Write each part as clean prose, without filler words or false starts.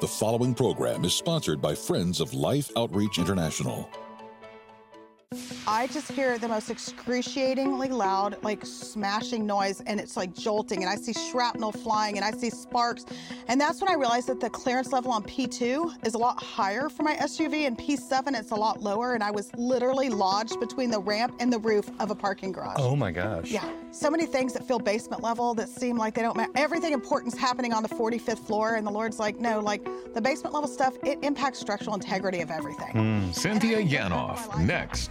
The following program is sponsored by Friends of Life Outreach International. I just hear the most excruciatingly loud, like smashing noise, and it's like jolting, and I see shrapnel flying, and I see sparks. And that's when I realized that the clearance level on P2 is a lot higher for my SUV, and P7 it's a lot lower, and I was literally lodged between the ramp and the roof of a parking garage. Oh my gosh. Yeah, so many things that feel basement level that seem like they don't matter. Everything important's happening on the 45th floor, and the Lord's like, no, like the basement level stuff, it impacts structural integrity of everything. Cynthia Yanoff, next.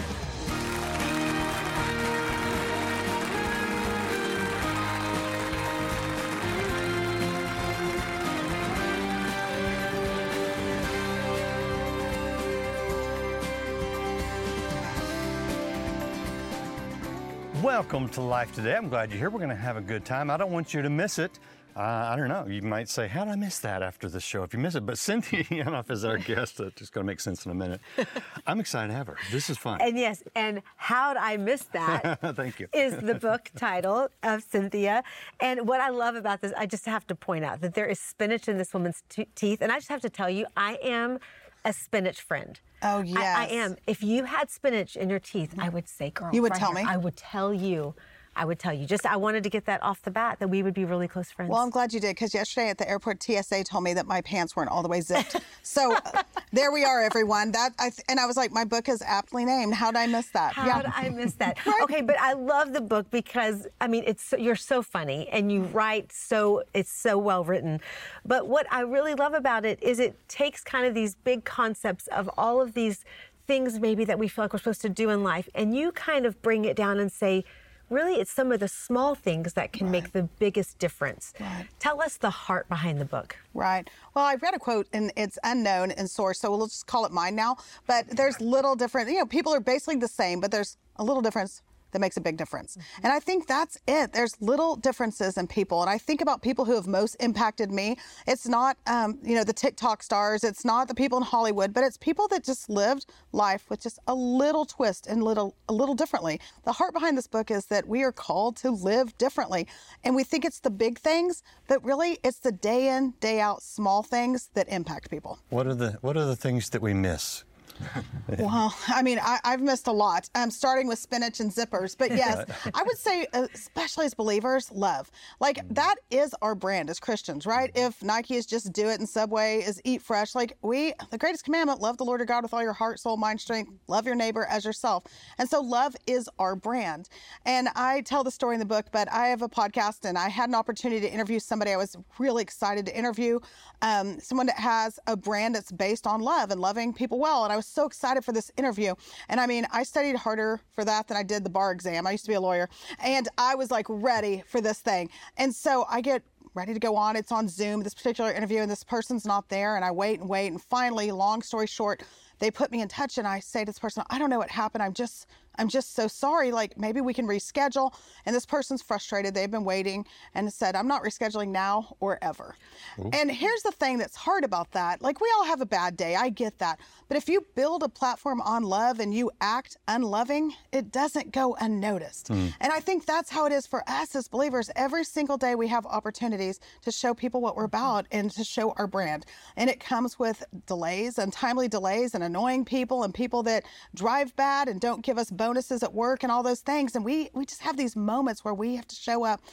Welcome to Life Today. I'm glad you're here. We're going to have a good time. I don't want you to miss it. I don't know. You might say, how did I miss that after this show if you miss it? But Cynthia Yanoff is our guest. It's just going to make sense in a minute. I'm excited to have her. This is fun. And yes, and how'd I miss that? Thank you. Is the book title of Cynthia. And what I love about this, I just have to point out that there is spinach in this woman's teeth. And I just have to tell you, I am a spinach friend. Oh, yes. I am. If you had spinach in your teeth, I would say, girl. You would right tell here, me? I would tell you. Just, I wanted to get that off the bat, that we would be really close friends. Well, I'm glad you did, because yesterday at the airport, TSA told me that my pants weren't all the way zipped. So there we are, everyone. And I was like, my book is aptly named. How'd I miss that? How'd I miss that? Right? Okay, but I love the book because, I mean, you're so funny and you write it's so well written. But what I really love about it is it takes kind of these big concepts of all of these things maybe that we feel like we're supposed to do in life, and you kind of bring it down and say, really, it's some of the small things that can make the biggest difference. Right. Tell us the heart behind the book. Right. Well, I read a quote, and it's unknown in source, so we'll just call it mine now. But there's little different, people are basically the same, but there's a little difference that makes a big difference. And I think that's it. There's little differences in people. And I think about people who have most impacted me. It's not, the TikTok stars. It's not the people in Hollywood, but it's people that just lived life with just a little twist and a little differently. The heart behind this book is that we are called to live differently. And we think it's the big things, but really it's the day in, day out small things that impact people. What are the things that we miss? Well, I mean, I've missed a lot, starting with spinach and zippers. But yes, I would say, especially as believers, love. Like, that is our brand as Christians, right? If Nike is just do it and Subway is eat fresh, like the greatest commandment, love the Lord your God with all your heart, soul, mind, strength, love your neighbor as yourself. And so love is our brand. And I tell the story in the book, but I have a podcast, and I had an opportunity to interview somebody I was really excited to interview, someone that has a brand that's based on love and loving people well. And I was so excited for this interview. And I mean, I studied harder for that than I did the bar exam. I used to be a lawyer, and I was like ready for this thing. And so I get ready to go on. It's on Zoom, this particular interview, and this person's not there. And I wait. And finally, long story short, they put me in touch, and I say to this person, I don't know what happened. I'm just so sorry. Like, maybe we can reschedule. And this person's frustrated. They've been waiting and said, I'm not rescheduling now or ever. Ooh. And here's the thing that's hard about that. Like, we all have a bad day. I get that. But if you build a platform on love and you act unloving, it doesn't go unnoticed. And I think that's how it is for us as believers. Every single day we have opportunities to show people what we're about and to show our brand. And it comes with delays, untimely delays, and annoying people, and people that drive bad and don't give us bonuses at work and all those things. And we just have these moments where we have to show up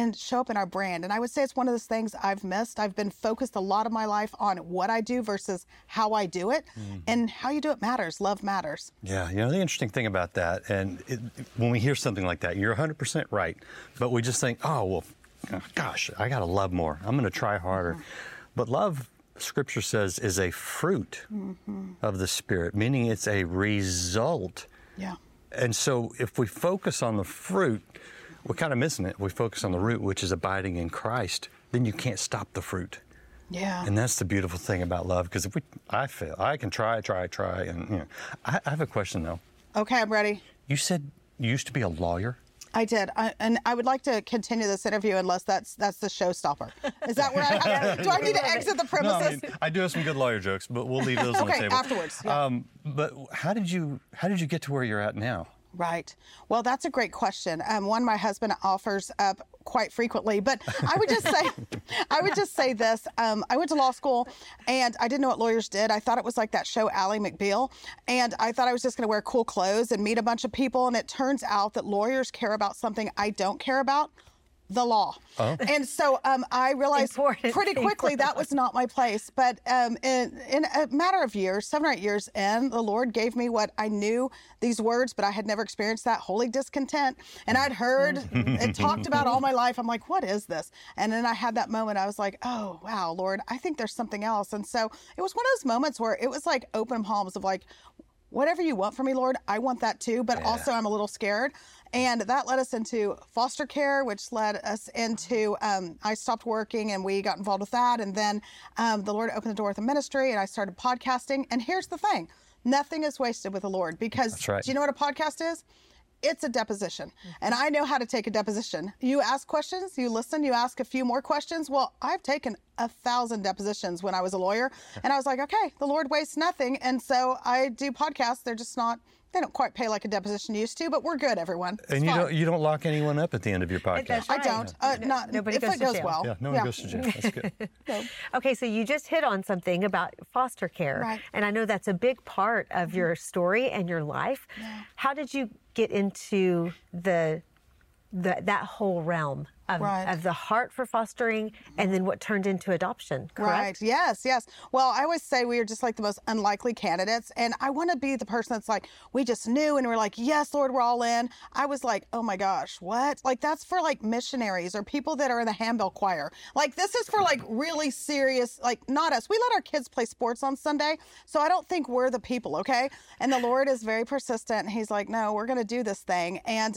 in our brand. And I would say it's one of those things I've missed. I've been focused a lot of my life on what I do versus how I do it. And how you do it matters. Love matters. Yeah, the interesting thing about that, and when we hear something like that, you're 100% right. But we just think, oh, well, gosh, I got to love more. I'm going to try harder. But love, Scripture says, is a fruit of the Spirit, meaning it's a result. Yeah. And so if we focus on the fruit, we're kind of missing it. We focus on the root, which is abiding in Christ, then you can't stop the fruit. Yeah. And that's the beautiful thing about love, because I fail. I can try, and I have a question though. Okay, I'm ready. You said you used to be a lawyer? I did, and I would like to continue this interview unless that's the showstopper. Is that where do I need to exit the premises? No, I do have some good lawyer jokes, but we'll leave those on the table. Okay, afterwards. Yeah. But how did you get to where you're at now? Right. Well, that's a great question. One my husband offers up quite frequently, but I would just say this. I went to law school and I didn't know what lawyers did. I thought it was like that show Ally McBeal, and I thought I was just going to wear cool clothes and meet a bunch of people. And it turns out that lawyers care about something I don't care about. The law. Oh. And so I realized pretty quickly that was not my place. But in a matter of years, 7 or 8 years in, the Lord gave me what I knew, these words, but I had never experienced that, holy discontent. And I'd heard it talked about all my life. I'm like, what is this? And then I had that moment. I was like, oh, wow, Lord, I think there's something else. And so it was one of those moments where it was like open palms of like, whatever you want from me, Lord, I want that too, but also I'm a little scared. And that led us into foster care, which led us into, I stopped working and we got involved with that. And then the Lord opened the door with the ministry and I started podcasting. And here's the thing, nothing is wasted with the Lord, because do you know what a podcast is? It's a deposition. And I know how to take a deposition. You ask questions, you listen, you ask a few more questions. Well, I've taken 1,000 depositions when I was a lawyer. And I was like, okay, the Lord wastes nothing. And so I do podcasts. They're just not, they don't quite pay like a deposition used to, but we're good, everyone. And you don't lock anyone up at the end of your podcast. That's right. I don't. Not nobody if goes it to goes jail. well. Yeah, no one goes to jail. That's good. Okay, so you just hit on something about foster care. Right. And I know that's a big part of your story and your life. Yeah. How did you get into that whole realm of the heart for fostering and then what turned into adoption, correct? Right, yes. Well, I always say we are just like the most unlikely candidates, and I want to be the person that's like, we just knew and we're like, yes, Lord, we're all in. I was like, oh my gosh, what? Like that's for like missionaries or people that are in the handbell choir. Like this is for like really serious, like not us. We let our kids play sports on Sunday, so I don't think we're the people, okay? And the Lord is very persistent. He's like, no, we're going to do this thing. And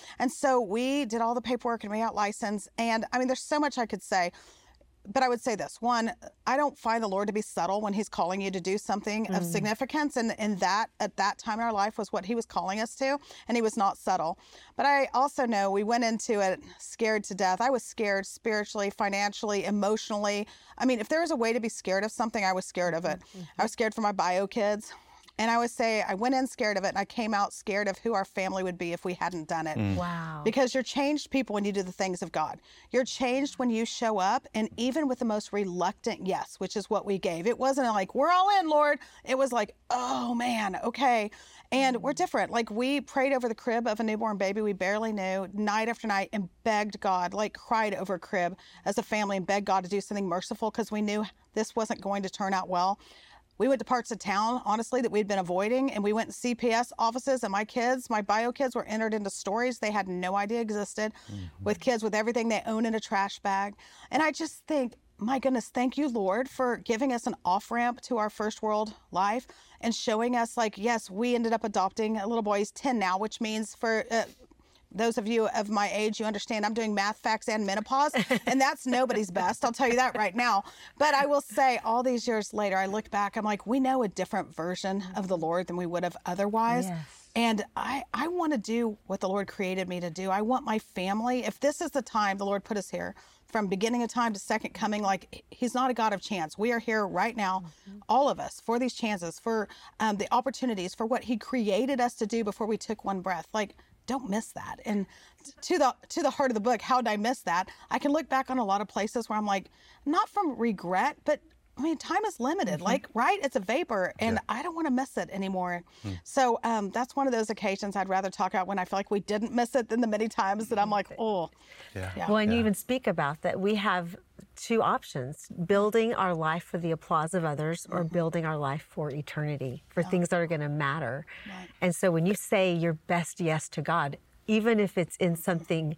so we did all the paperwork and we got licensed. And I mean, there's so much I could say, but I would say this. One, I don't find the Lord to be subtle when he's calling you to do something of significance. And that at that time in our life was what he was calling us to. And he was not subtle. But I also know we went into it scared to death. I was scared spiritually, financially, emotionally. I mean, if there was a way to be scared of something, I was scared of it. I was scared for my bio kids. And I would say I went in scared of it and I came out scared of who our family would be if we hadn't done it. Wow. Because you're changed people when you do the things of God. You're changed when you show up, and even with the most reluctant yes, which is what we gave. It wasn't like, we're all in, Lord. It was like, oh man, okay. And we're different. Like we prayed over the crib of a newborn baby we barely knew night after night and begged God, like cried over a crib as a family and begged God to do something merciful because we knew this wasn't going to turn out well. We went to parts of town, honestly, that we'd been avoiding, and we went to CPS offices, and my bio kids were entered into stories they had no idea existed, with kids with everything they own in a trash bag. And I just think, my goodness, thank you, Lord, for giving us an off-ramp to our first world life and showing us, like, yes, we ended up adopting a little boy. He's 10 now, which means for... those of you of my age, you understand I'm doing math, facts, and menopause, and that's nobody's best. I'll tell you that right now. But I will say all these years later, I look back, I'm like, we know a different version of the Lord than we would have otherwise. Yes. And I want to do what the Lord created me to do. I want my family, if this is the time the Lord put us here, from beginning of time to second coming, like he's not a God of chance. We are here right now, all of us, for these chances, for the opportunities, for what he created us to do before we took one breath. Like, don't miss that. And to the heart of the book, how did I miss that? I can look back on a lot of places where I'm like, not from regret, but I mean, time is limited, like, right? It's a vapor, and I don't want to miss it anymore. So that's one of those occasions I'd rather talk about when I feel like we didn't miss it than the many times that I'm like, oh. Yeah. Well, and you even speak about that. We have two options: building our life for the applause of others or building our life for eternity, for things that are going to matter. Right. And so when you say your best yes to God, even if it's in something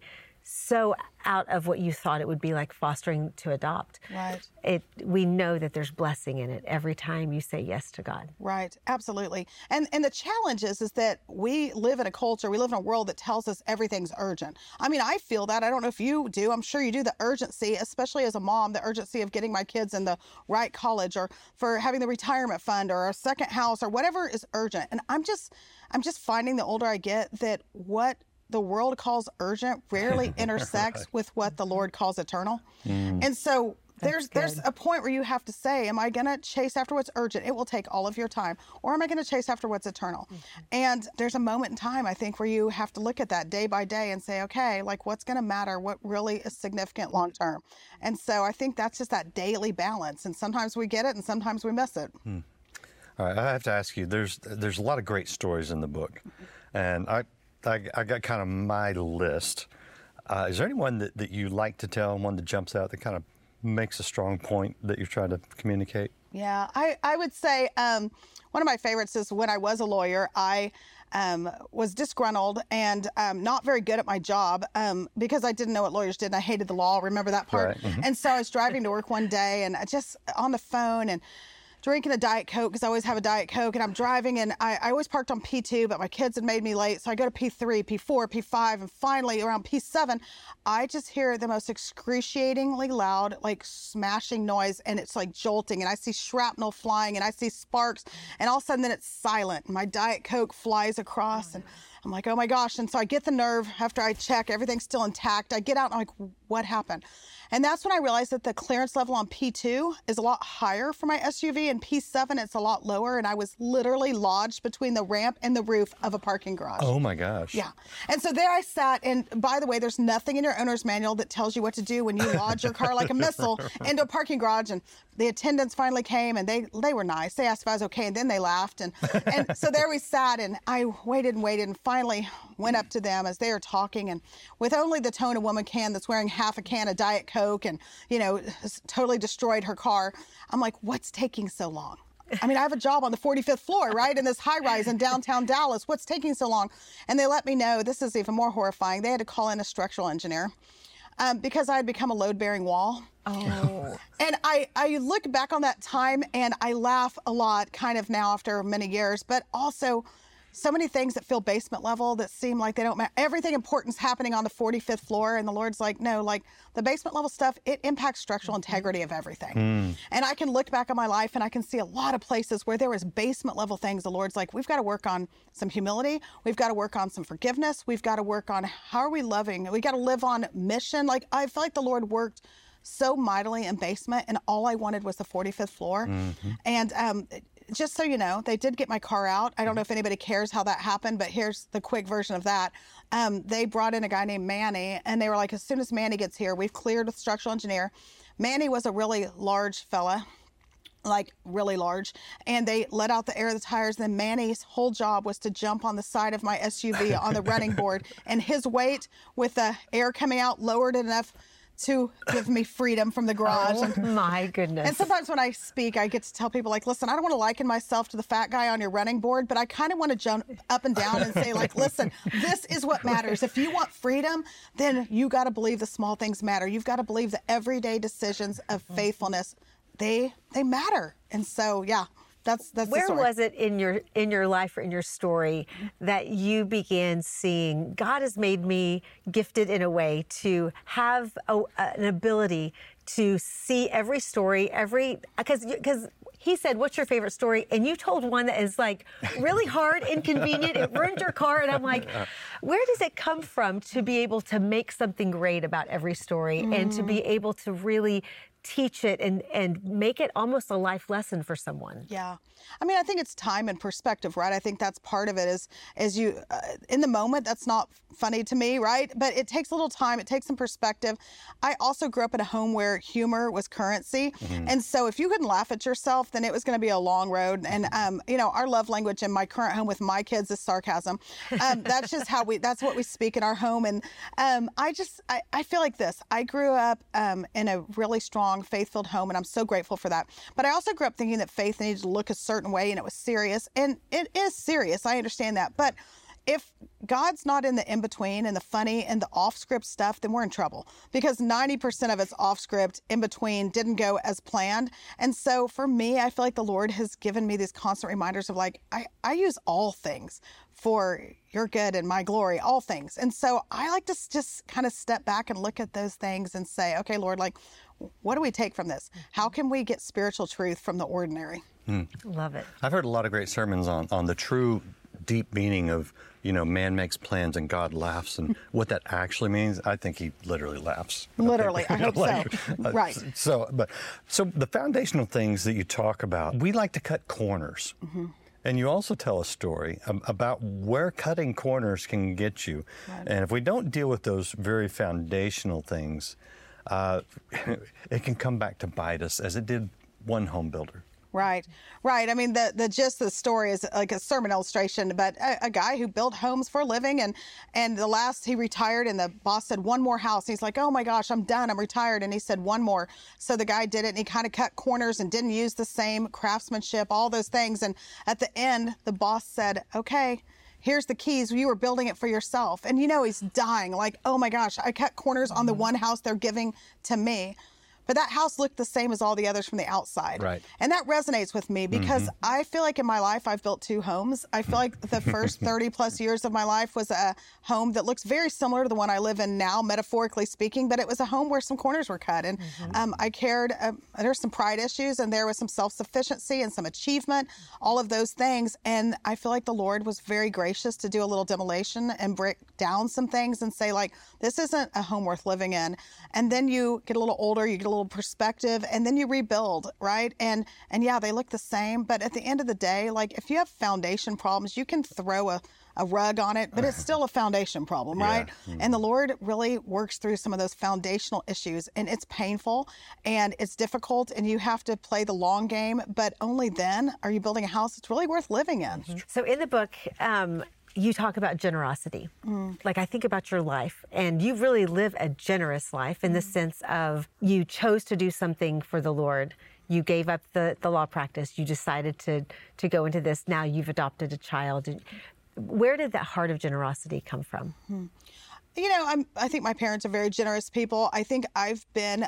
so out of what you thought it would be, like fostering to adopt. Right. We know that there's blessing in it every time you say yes to God. Right. Absolutely. And the challenge is that we live in a culture, we live in a world that tells us everything's urgent. I mean, I feel that. I don't know if you do. I'm sure you do. The urgency, especially as a mom, the urgency of getting my kids in the right college or for having the retirement fund or a second house or whatever is urgent. And I'm just finding the older I get that what the world calls urgent rarely intersects with what the Lord calls eternal. And so There's a point where you have to say, am I going to chase after what's urgent? It will take all of your time. Or am I going to chase after what's eternal? And there's a moment in time, I think, where you have to look at that day by day and say, okay, like what's going to matter? What really is significant long term? And so I think that's just that daily balance. And sometimes we get it and sometimes we miss it. All right, I have to ask you, there's a lot of great stories in the book. And I got kind of my list. Is there anyone that you like to tell, one that jumps out that kind of makes a strong point that you're trying to communicate? Yeah, I would say one of my favorites is when I was a lawyer, I was disgruntled and not very good at my job because I didn't know what lawyers did and I hated the law. Remember that part? Right. And so I was driving to work one day and I just on the phone and drinking a Diet Coke because I always have a Diet Coke, and I'm driving, and I always parked on P2, but my kids had made me late, so I go to P3, P4, P5, and finally around P7, I just hear the most excruciatingly loud, like smashing noise, and it's like jolting, and I see shrapnel flying, and I see sparks, and all of a sudden then it's silent, and my Diet Coke flies across, and I'm like, oh my gosh. And so I get the nerve after I check, everything's still intact. I get out and I'm like, what happened? And that's when I realized that the clearance level on P2 is a lot higher for my SUV, and P7 it's a lot lower. And I was literally lodged between the ramp and the roof of a parking garage. Oh my gosh. Yeah. And so there I sat. And by the way, there's nothing in your owner's manual that tells you what to do when you lodge your car like a missile into a parking garage. And the attendants finally came and they were nice. They asked if I was okay, and then they laughed. And so there we sat, and I waited and finally went up to them as they were talking, and with only the tone a woman can that's wearing half a can of Diet Coke and, you know, totally destroyed her car. I'm like, what's taking so long? I mean, I have a job on the 45th floor, right, in this high rise in downtown Dallas. What's taking so long? And they let me know, this is even more horrifying. They had to call in a structural engineer because I had become a load-bearing wall. Oh. And I look back on that time and I laugh a lot kind of now after many years, but also so many things that feel basement level that seem like they don't matter. Everything important's happening on the 45th floor, and the Lord's like, no, like the basement level stuff, it impacts structural integrity of everything. And I can look back on my life and I can see a lot of places where there was basement level things. The Lord's like, we've got to work on some humility. We've got to work on some forgiveness. We've got to work on how are we loving? We got to live on mission. Like I feel like the Lord worked so mightily in basement, and all I wanted was the 45th floor. And just so you know, they did get my car out. I don't know if anybody cares how that happened, but here's the quick version of that. They brought in a guy named Manny, and they were like, as soon as Manny gets here, we've cleared with structural engineer. Manny was a really large fella, like really large, and they let out the air of the tires. Then Manny's whole job was to jump on the side of my SUV on the running board, and his weight with the air coming out lowered it enough to give me freedom from the garage. Oh, my goodness. And sometimes when I speak, I get to tell people, like, listen, I don't want to liken myself to the fat guy on your running board, but I kind of want to jump up and down and say, like, listen, this is what matters. If you want freedom, then you got to believe the small things matter. You've got to believe the everyday decisions of faithfulness, they matter. And so, yeah. That's where was it in your life or in your story that you began seeing God has made me gifted in a way to have an ability to see every story, because he said, what's your favorite story? And you told one that is like really hard, inconvenient, it ruined your car. And I'm like, where does it come from to be able to make something great about every story and to be able to really teach it and make it almost a life lesson for someone? Yeah. I mean, I think it's time and perspective, right? I think that's part of it is you, in the moment, that's not funny to me, right? But it takes a little time. It takes some perspective. I also grew up in a home where humor was currency. And so if you couldn't laugh at yourself, then it was going to be a long road. And, you know, our love language in my current home with my kids is sarcasm. That's just that's what we speak in our home. And I feel like this. I grew up in a really strong faith-filled home, and I'm so grateful for that. But I also grew up thinking that faith needed to look a certain way, and it was serious. And it is serious. I understand that. But if God's not in the in-between and the funny and the off-script stuff, then we're in trouble, because 90% of it's off-script, in-between, didn't go as planned. And so for me, I feel like the Lord has given me these constant reminders of like, I use all things for your good and my glory, all things. And so I like to just kind of step back and look at those things and say, okay, Lord, like, what do we take from this? How can we get spiritual truth from the ordinary? Love it. I've heard a lot of great sermons on the true that deep meaning of, man makes plans and God laughs, and what that actually means, I think he literally laughs. Literally, I hope so. Right. So the foundational things that you talk about, we like to cut corners. Mm-hmm. And you also tell a story about where cutting corners can get you. Right. And if we don't deal with those very foundational things, it can come back to bite us, as it did one home builder. Right. I mean, the gist of the story is like a sermon illustration, but a guy who built homes for a living, and the last he retired, and the boss said, one more house. He's like, oh my gosh, I'm done, I'm retired. And he said, one more. So the guy did it, and he kind of cut corners and didn't use the same craftsmanship, all those things. And at the end, the boss said, okay, here's the keys. You were building it for yourself. And he's dying, like, oh my gosh, I cut corners on the one house they're giving to me. But that house looked the same as all the others from the outside. Right. And that resonates with me because I feel like in my life, I've built 2 homes. I feel like the first 30 plus years of my life was a home that looks very similar to the one I live in now, metaphorically speaking, but it was a home where some corners were cut. And I cared, there's some pride issues, and there was some self-sufficiency and some achievement, all of those things. And I feel like the Lord was very gracious to do a little demolition and break down some things and say, like, this isn't a home worth living in. And then you get a little older, you get a little perspective, and then you rebuild, right? And yeah, they look the same, but at the end of the day, like, if you have foundation problems, you can throw a rug on it, but it's still a foundation problem, right? Yeah. And the Lord really works through some of those foundational issues, and it's painful and it's difficult, and you have to play the long game, but only then are you building a house that's really worth living in. So in the book, you talk about generosity. Like, I think about your life, and you really live a generous life in the sense of you chose to do something for the Lord. You gave up the law practice. You decided to go into this. Now you've adopted a child. Where did that heart of generosity come from? I think my parents are very generous people. I think I've been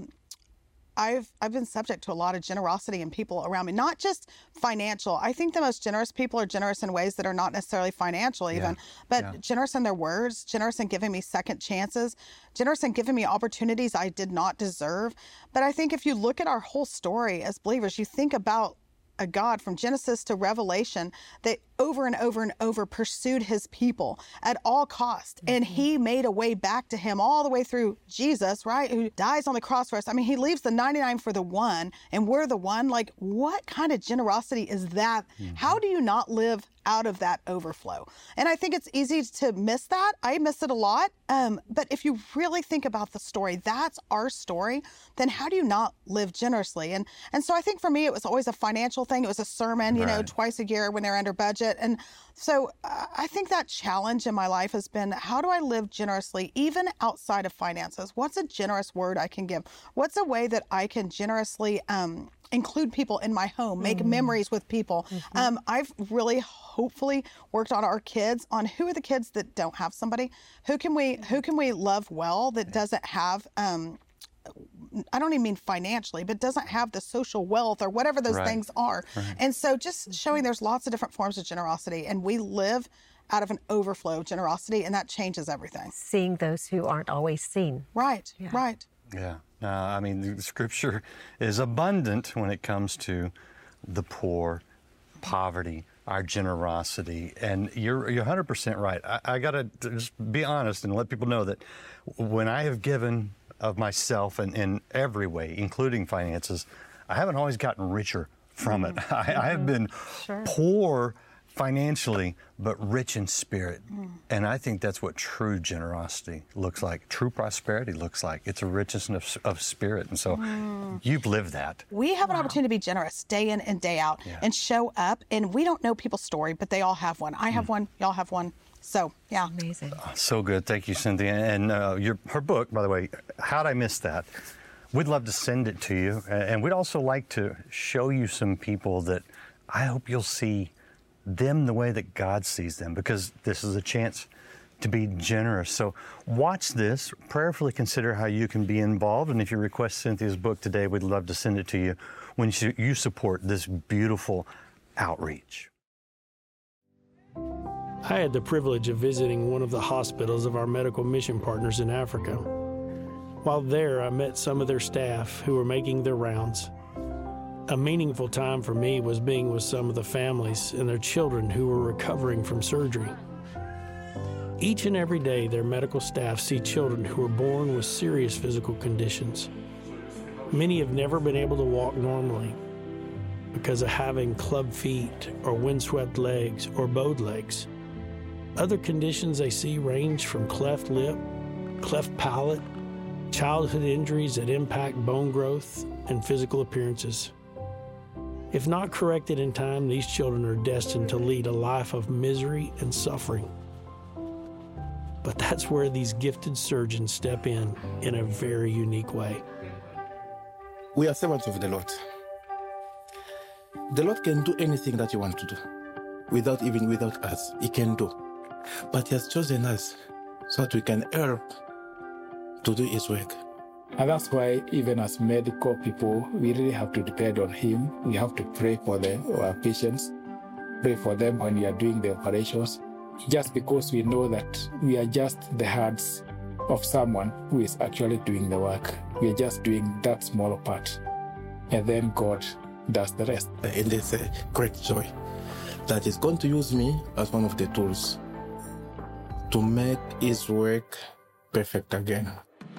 subject to a lot of generosity in people around me, not just financial. I think the most generous people are generous in ways that are not necessarily financial even, but generous in their words, generous in giving me second chances, generous in giving me opportunities I did not deserve. But I think if you look at our whole story as believers, you think about a God from Genesis to Revelation that over and over and over pursued his people at all cost. And he made a way back to him all the way through Jesus, right? Who dies on the cross for us. I mean, he leaves the 99 for the one, and we're the one. Like, what kind of generosity is that? How do you not live out of that overflow? And I think it's easy to miss that. I miss it a lot. But if you really think about the story, that's our story, then how do you not live generously? And so I think for me, it was always a financial thing. It was a sermon, twice a year when they're under budget. And so I think that challenge in my life has been, how do I live generously, even outside of finances? What's a generous word I can give? What's a way that I can generously include people in my home, make memories with people? I've really hopefully worked on our kids, on who are the kids that don't have somebody? Who can we love well that doesn't have I don't even mean financially, but doesn't have the social wealth or whatever those things are. And so just showing there's lots of different forms of generosity, and we live out of an overflow of generosity, and that changes everything. Seeing those who aren't always seen. Right. Yeah. I mean, the scripture is abundant when it comes to the poor, poverty, our generosity. And you're 100% right. I got to just be honest and let people know that when I have given of myself and in every way, including finances, I haven't always gotten richer from it. I have been poor financially, but rich in spirit. And I think that's what true generosity looks like. True prosperity looks like. It's a richness of spirit. And so you've lived that. We have an opportunity to be generous day in and day out and show up. And we don't know people's story, but they all have one. I have one. Y'all have one. So, yeah. Amazing. So good. Thank you, Cynthia. And her book, by the way, How'd I Miss That? We'd love to send it to you. And we'd also like to show you some people that I hope you'll see them the way that God sees them, because this is a chance to be generous. So watch this, prayerfully consider how you can be involved. And if you request Cynthia's book today, we'd love to send it to you when you support this beautiful outreach. I had the privilege of visiting one of the hospitals of our medical mission partners in Africa. While there, I met some of their staff who were making their rounds. A meaningful time for me was being with some of the families and their children who were recovering from surgery. Each and every day, their medical staff see children who are born with serious physical conditions. Many have never been able to walk normally because of having club feet or windswept legs or bowed legs. Other conditions they see range from cleft lip, cleft palate, childhood injuries that impact bone growth and physical appearances. If not corrected in time, these children are destined to lead a life of misery and suffering. But that's where these gifted surgeons step in a very unique way. We are servants of the Lord. The Lord can do anything that you want to do. Without us, He can do. But He has chosen us so that we can help to do His work. And that's why even as medical people, we really have to depend on Him. We have to pray for our patients, pray for them when we are doing the operations, just because we know that we are just the hands of someone who is actually doing the work. We are just doing that small part. And then God does the rest. And it's a great joy that He's going to use me as one of the tools to make His work perfect again.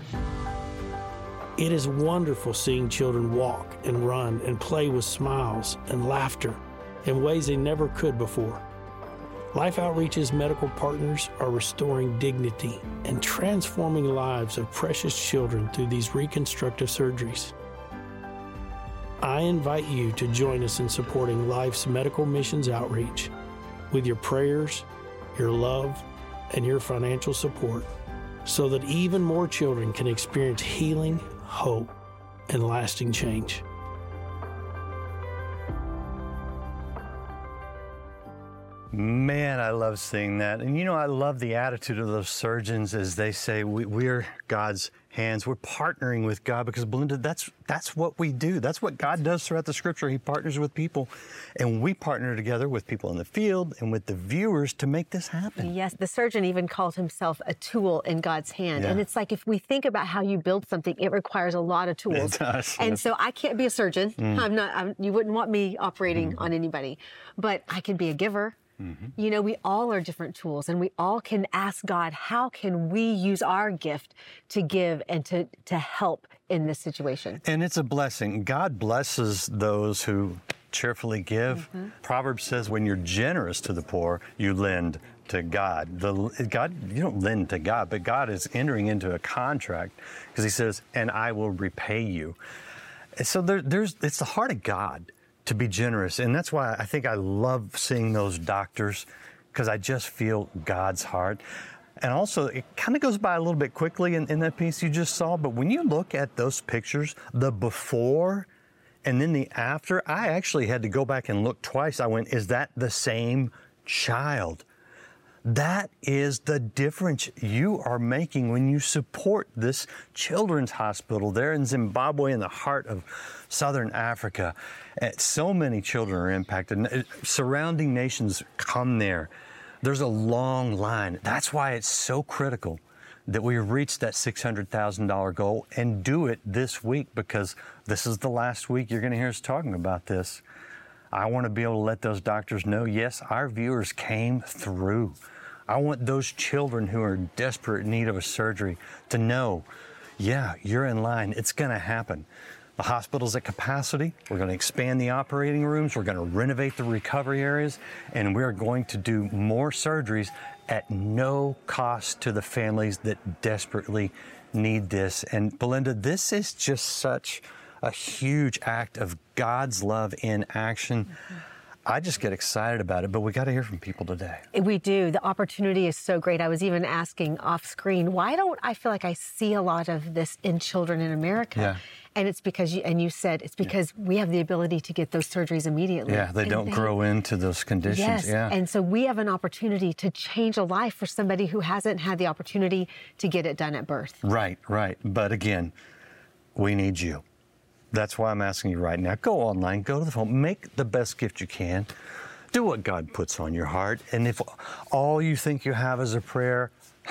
It is wonderful seeing children walk and run and play with smiles and laughter in ways they never could before. Life Outreach's medical partners are restoring dignity and transforming lives of precious children through these reconstructive surgeries. I invite you to join us in supporting Life's medical missions outreach with your prayers, your love, and your financial support so that even more children can experience healing, hope, and lasting change. Man, I love seeing that. And you know, I love the attitude of those surgeons as they say, we're God's hands. We're partnering with God because, Belinda, that's what we do. That's what God does throughout the Scripture. He partners with people, and we partner together with people in the field and with the viewers to make this happen. Yes, the surgeon even called himself a tool in God's hand. Yeah. And it's like if we think about how you build something, it requires a lot of tools. It does. And so I can't be a surgeon. You wouldn't want me operating on anybody, but I can be a giver. You know, we all are different tools, and we all can ask God, how can we use our gift to give and to help in this situation? And it's a blessing. God blesses those who cheerfully give. Proverbs says when you're generous to the poor, you lend to God. You don't lend to God, but God is entering into a contract because He says, and I will repay you. And so it's the heart of God to be generous. And that's why I think I love seeing those doctors, because I just feel God's heart. And also, it kind of goes by a little bit quickly in that piece you just saw, but when you look at those pictures, the before and then the after, I actually had to go back and look twice. I went, is that the same child? That is the difference you are making when you support this children's hospital there in Zimbabwe, in the heart of Southern Africa. So many children are impacted. Surrounding nations come there. There's a long line. That's why it's so critical that we reach that $600,000 goal and do it this week, because this is the last week you're going to hear us talking about this. I want to be able to let those doctors know, yes, our viewers came through. I want those children who are in desperate need of a surgery to know, yeah, you're in line. It's going to happen. The hospital's at capacity. We're going to expand the operating rooms. We're going to renovate the recovery areas, and we're going to do more surgeries at no cost to the families that desperately need this. And Belinda, this is just such a huge act of God's love in action. I just get excited about it, but we got to hear from people today. We do. The opportunity is so great. I was even asking off screen, why don't I feel like I see a lot of this in children in America? Yeah. And it's because you said it's because we have the ability to get those surgeries immediately. Yeah, they don't grow into those conditions. Yes, yeah. And so we have an opportunity to change a life for somebody who hasn't had the opportunity to get it done at birth. Right, right. But again, we need you. That's why I'm asking you right now, go online, go to the phone, make the best gift you can. Do what God puts on your heart. And if all you think you have is a prayer,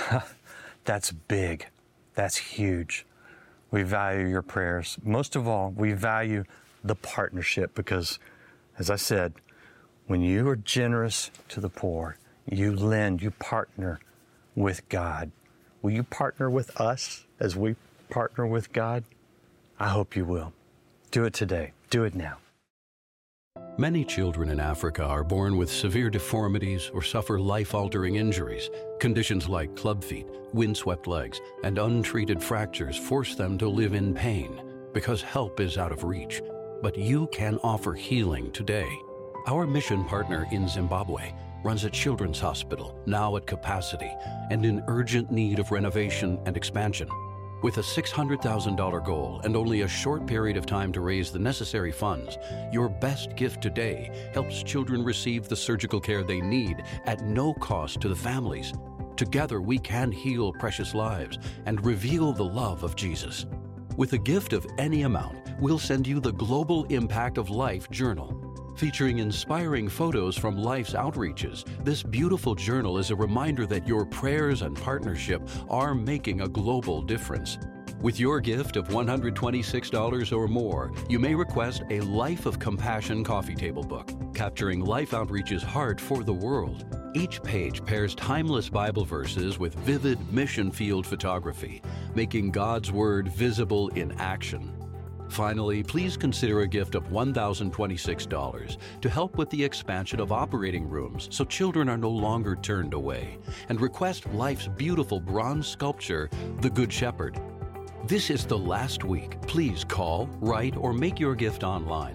that's big. That's huge. We value your prayers. Most of all, we value the partnership, because, as I said, when you are generous to the poor, you lend, you partner with God. Will you partner with us as we partner with God? I hope you will. Do it today. Do it now. Many children in Africa are born with severe deformities or suffer life-altering injuries. Conditions like club feet, windswept legs, and untreated fractures force them to live in pain because help is out of reach. But you can offer healing today. Our mission partner in Zimbabwe runs a children's hospital, now at capacity and in urgent need of renovation and expansion. With a $600,000 goal and only a short period of time to raise the necessary funds, your best gift today helps children receive the surgical care they need at no cost to the families. Together we can heal precious lives and reveal the love of Jesus. With a gift of any amount, we'll send you the Global Impact of Life Journal. Featuring inspiring photos from life's outreaches, this beautiful journal is a reminder that your prayers and partnership are making a global difference. With your gift of $126 or more, you may request a Life of Compassion coffee table book, capturing Life Outreach's heart for the world. Each page pairs timeless Bible verses with vivid mission field photography, making God's Word visible in action. Finally, please consider a gift of $1,026 to help with the expansion of operating rooms so children are no longer turned away, and request Life's beautiful bronze sculpture, The Good Shepherd. This is the last week. Please call, write, or make your gift online.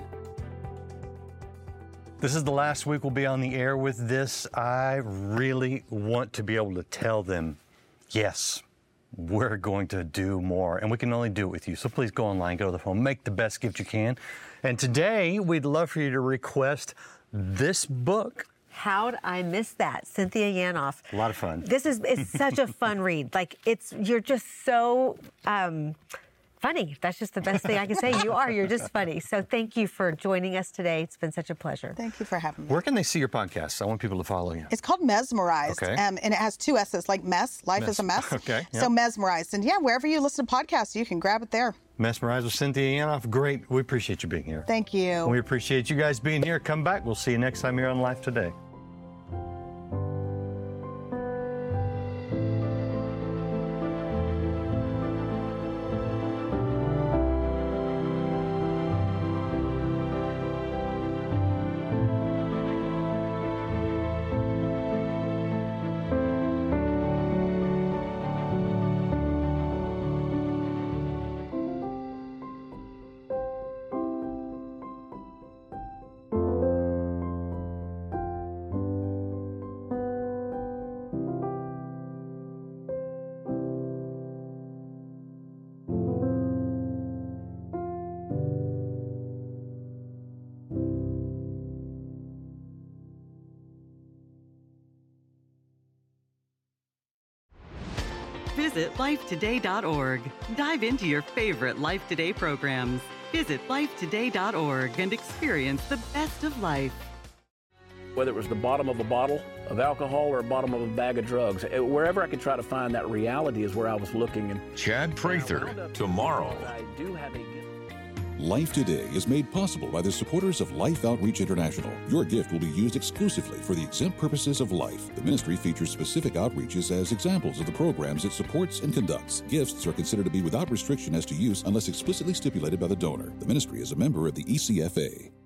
This is the last week we'll be on the air with this. I really want to be able to tell them, yes, we're going to do more, and we can only do it with you. So please go online, go to the phone, make the best gift you can. And today, we'd love for you to request this book. How'd I miss that? Cynthia Yanoff. A lot of fun. It's such a fun read. Like, you're just so funny. That's just the best thing I can say. You're just funny. So thank you for joining us today. It's been such a pleasure. Thank you for having me. Where can they see your podcast? I want people to follow you. It's called Mesmerized, okay. And it has two S's, like mess. Life is a mess. Okay. Yep. So Mesmerized. And yeah, wherever you listen to podcasts, you can grab it there. Mesmerized with Cynthia Yanoff. Great. We appreciate you being here. Thank you. We appreciate you guys being here. Come back. We'll see you next time here on Life Today. Visit lifetoday.org. Dive into your favorite Life Today programs. Visit lifetoday.org and experience the best of life. Whether it was the bottom of a bottle of alcohol or the bottom of a bag of drugs, wherever I could try to find that reality is where I was looking. And Chad Prather, tomorrow. Life Today is made possible by the supporters of Life Outreach International. Your gift will be used exclusively for the exempt purposes of life. The ministry features specific outreaches as examples of the programs it supports and conducts. Gifts are considered to be without restriction as to use unless explicitly stipulated by the donor. The ministry is a member of the ECFA.